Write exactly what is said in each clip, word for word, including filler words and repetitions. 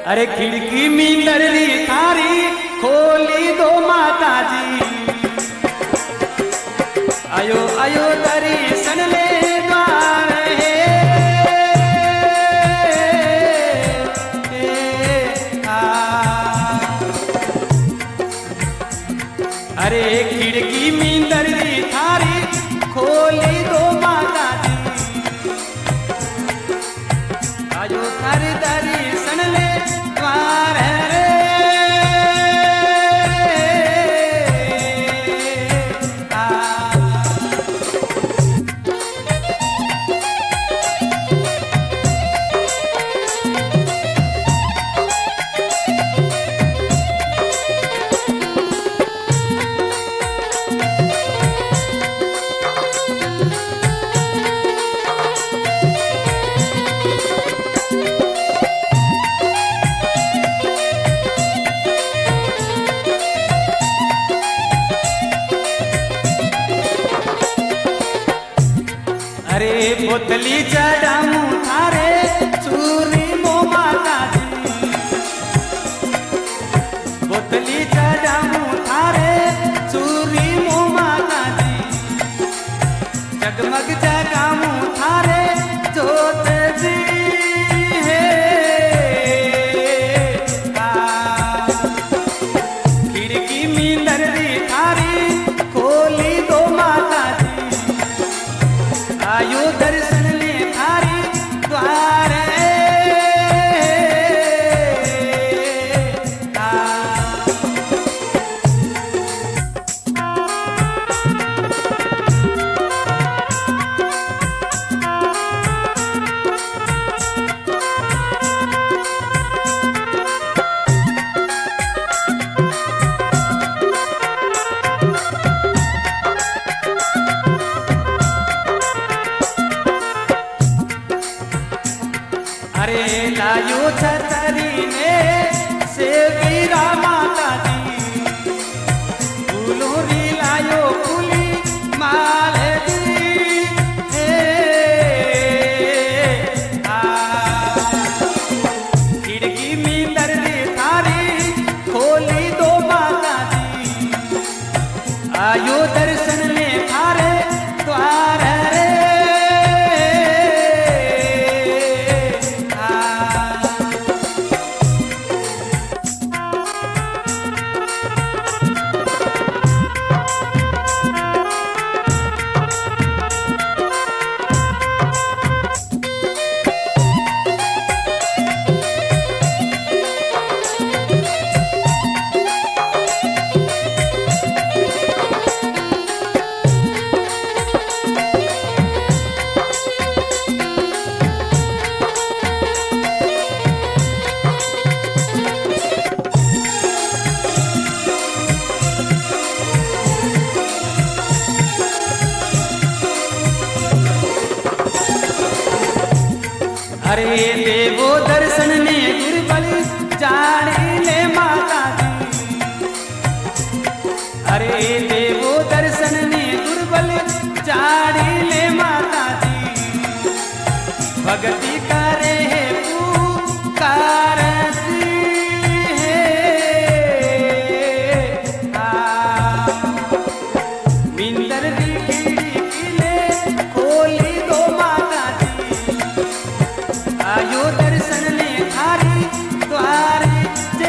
अरे खिड़की में दर्री थारी खोली दो माता जी, आयो आयो दर्शन ले द्वार है। अरे खिड़की में दर्री थारी खोली दो माता जी, आयो थारी दर्शन ले द्वार रे। अरे बोतली चढ़ाऊं थारे चूरी मो माता जी, बोतली चढ़ाऊं थारे चूरी मो माता जी, जगमग जगाऊं थारे जोत जी है। खिड़की में दर्री थारी खोली दो माता जी, आयो दर्शन ले थारी द्वार। अरे लायो छतरी ने सेवीरा माता जी, फूलों री लायो फूली माल दी हे। खिड़की में दर्री थारी खोली दो माता जी, आयो दर्शन ले थारे द्वार रे। अरे देवो दर्शन ने गुरबल जाने ले माता जी, अरे देवो दर्शन ने गुरबल जाने ले माता जी, भगति करे है पुकार है। मिंदर दी खिड़की ले खोली दो माता जी, आयो दर्शन ले थारी द्वार जे।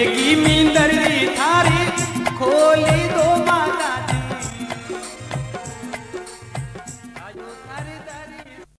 की मींदर री थारी खोली दो माता